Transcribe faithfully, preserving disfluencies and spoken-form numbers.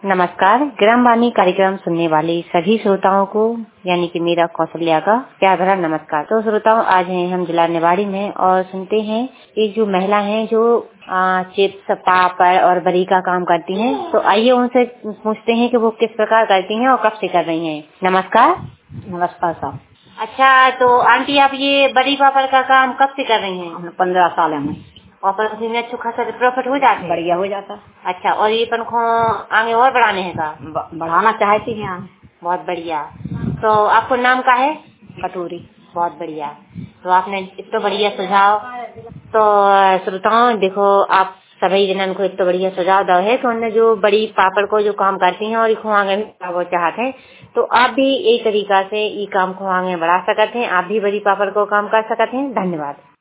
नमस्कार। ग्रामवाणी कार्यक्रम सुनने वाले सभी श्रोताओं को यानी कि मेरा कौशल्या का प्यार भरा नमस्कार। तो श्रोताओं, आज हैं हम जिला निवाड़ी में और सुनते हैं एक जो महिला है जो चिप्स, पापड़ और बरी का काम करती हैं। तो आइए उनसे पूछते हैं कि वो किस प्रकार करती हैं और कब से कर रही हैं। नमस्कार। नमस्कार साहब। अच्छा, तो आंटी आप ये बरी पापड़ का काम कब से कर रही हैं? पंद्रह साल है। और पर उसमें अच्छा खासा प्रॉफिट हो जाता है? बढ़िया हो जाता। अच्छा, और ये पनखो आगे और बढ़ाने हैं का? बढ़ाना चाहती हैं। बहुत बढ़िया। तो आपको नाम का है? कटोरी। बहुत बढ़िया। तो आपने इतना बढ़िया सुझाव, तो श्रोताओं देखो, आप सभी जनन को इतना बढ़िया सुझाव दो है। तो उन्होंने जो बड़ी पापड़ को जो काम करती हैं और खो आगे वो चाहते हैं, तो आप भी यही तरीका से ये काम को आगे बढ़ा सकते हैं। आप भी बड़ी पापड़ को काम कर सकते हैं। धन्यवाद।